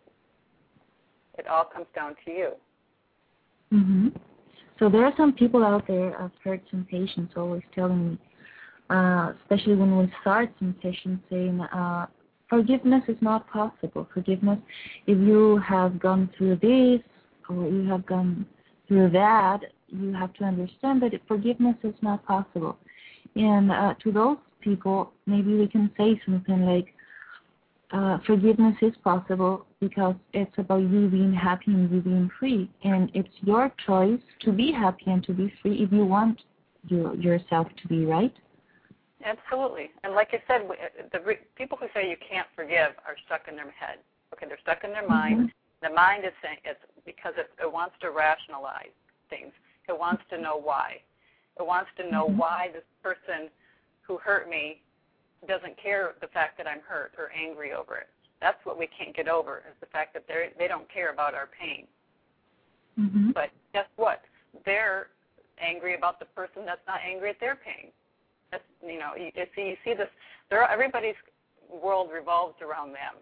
it all comes down to you. Mm-hmm. So there are some people out there, I've heard some patients always telling me, uh, especially when we start some sessions, saying uh, forgiveness is not possible. Forgiveness, if you have gone through this or you have gone through that, you have to understand that forgiveness is not possible. And uh, to those people, maybe we can say something like, uh, forgiveness is possible because it's about you being happy and you being free. And it's your choice to be happy and to be free if you want your, yourself to be, right? Absolutely. And like I said, the re- people who say you can't forgive are stuck in their head. Okay, they're stuck in their mind. Mm-hmm. The mind is saying it's because it, it wants to rationalize things. It wants to know why. It wants to know mm-hmm. why this person who hurt me doesn't care the fact that I'm hurt or angry over it. That's what we can't get over, is the fact that they they don't care about our pain. Mm-hmm. But guess what? They're angry about the person that's not angry at their pain. That's, you know, you, you see, you see this. There, everybody's world revolves around them.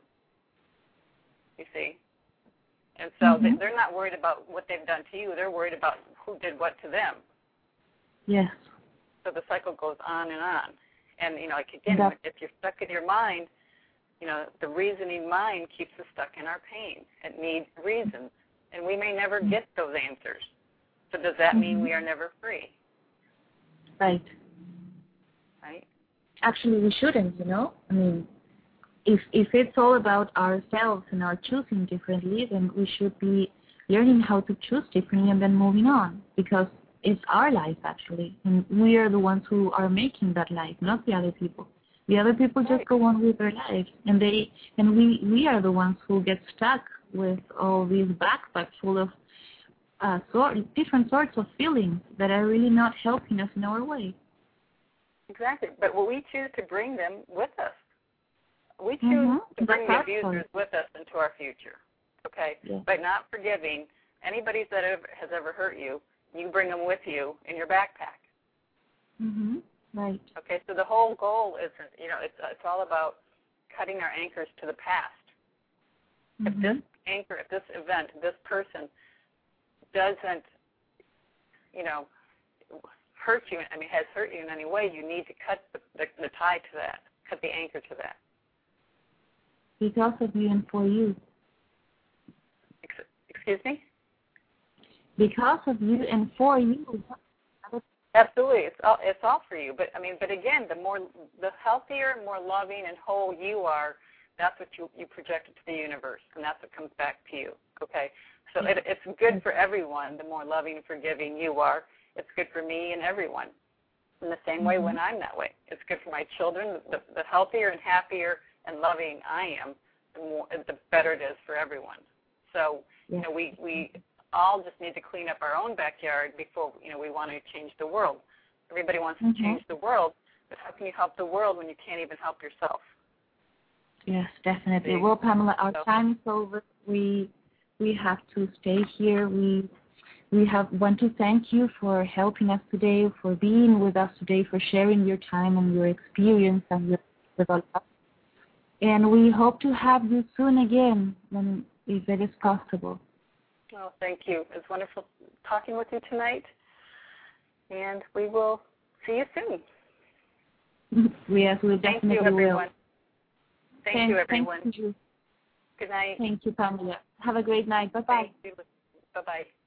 You see, and so mm-hmm. they, they're not worried about what they've done to you. They're worried about who did what to them. Yes. So the cycle goes on and on. And, you know, like, again, That's, if you're stuck in your mind, you know, the reasoning mind keeps us stuck in our pain. It needs reasons. And we may never get those answers. So does that mm-hmm. mean we are never free? Right. Right? Actually, we shouldn't, you know? I mean, if if it's all about ourselves and our choosing differently, then we should be learning how to choose differently and then moving on. Because it's our life, actually. And we are the ones who are making that life, not the other people. The other people just go on with their lives. And they and we, we are the ones who get stuck with all these backpacks full of uh, sort, different sorts of feelings that are really not helping us in our way. Exactly. But will we choose to bring them with us? We choose mm-hmm. to bring That's the abusers fun. with us into our future. Okay? Yeah. By not forgiving anybody that ever, has ever hurt you, you bring them with you in your backpack. Mm-hmm. Right. Okay, so the whole goal is, you know, it's it's all about cutting our anchors to the past. Mm-hmm. If this anchor, if this event, this person doesn't, you know, hurt you, I mean, has hurt you in any way, you need to cut the, the, the tie to that, cut the anchor to that. Because of you and for you. Ex- excuse me? Because of you and for you. Absolutely, it's all it's all for you. But I mean, but again, the more, the healthier, more loving and whole you are, that's what you you project to the universe, and that's what comes back to you. Okay, so it, it's good for everyone. The more loving and forgiving you are, it's good for me and everyone. In the same way, when I'm that way, it's good for my children. The, the healthier and happier and loving I am, the more, the better it is for everyone. So you know, we we. all just need to clean up our own backyard before, you know, we want to change the world. Everybody wants to mm-hmm. change the world, but how can you help the world when you can't even help yourself? Yes, definitely. See? Well, Pamela, our so. time is over. We we have to stay here. We we have want to thank you for helping us today, for being with us today, for sharing your time and your experience and your with all of us. And we hope to have you soon again, when if it is possible. Well, thank you. It was wonderful talking with you tonight, and we will see you soon. Yes, we definitely thank you, everyone. will. Thank Thank you, everyone. Thank you. Good night. Thank you, Pamela. Have a great night. Bye-bye. Bye-bye.